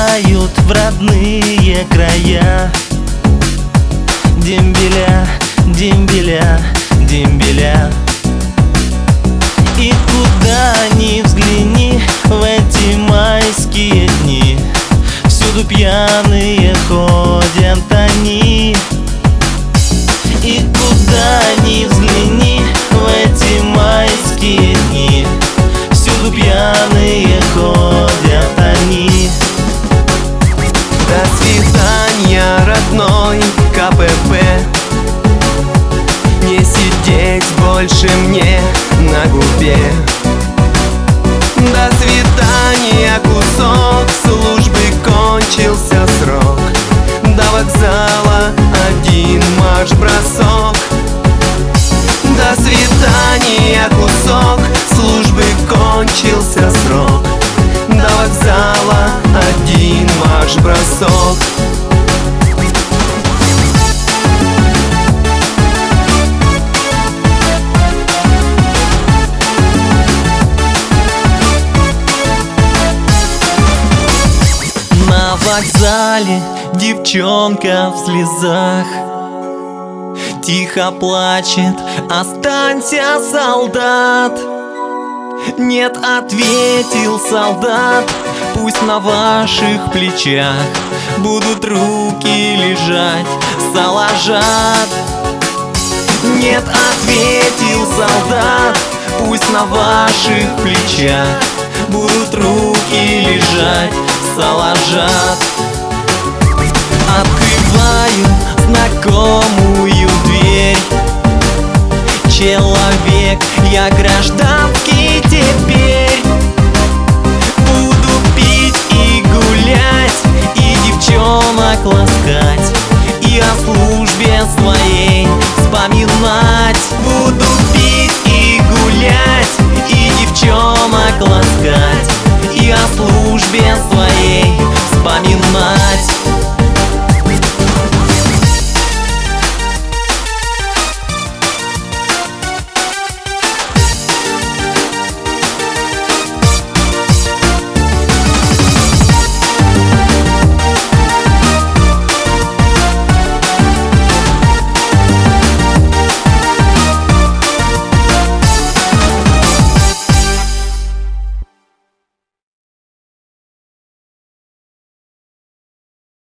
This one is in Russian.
уезжают в родные края. Дембеля, дембеля, дембеля. И куда ни взгляни в эти майские дни, всюду пьяные ходят они. И куда ни взгляни в эти майские дни, всюду пьяные ходят они. До свидания, родной КПП. Не сидеть больше мне на губе. До свидания, кусок службы, кончился срок. До вокзала один марш-бросок. До свидания, кусок службы, кончился срок. До вокзала один марш-бросок. На вокзале девчонка в слезах тихо плачет: останься, солдат. Нет, ответил солдат, пусть на ваших плечах будут руки лежать, салажат. Нет, ответил солдат, пусть на ваших плечах будут руки лежать, салажат. Открываю знакомую дверь. Человек, я гражданский теперь. Буду пить и гулять, и девчонок ласкать, и о службе своей вспоминать. Буду пить и гулять, и девчонок ласкать, и о службе своей вспоминать.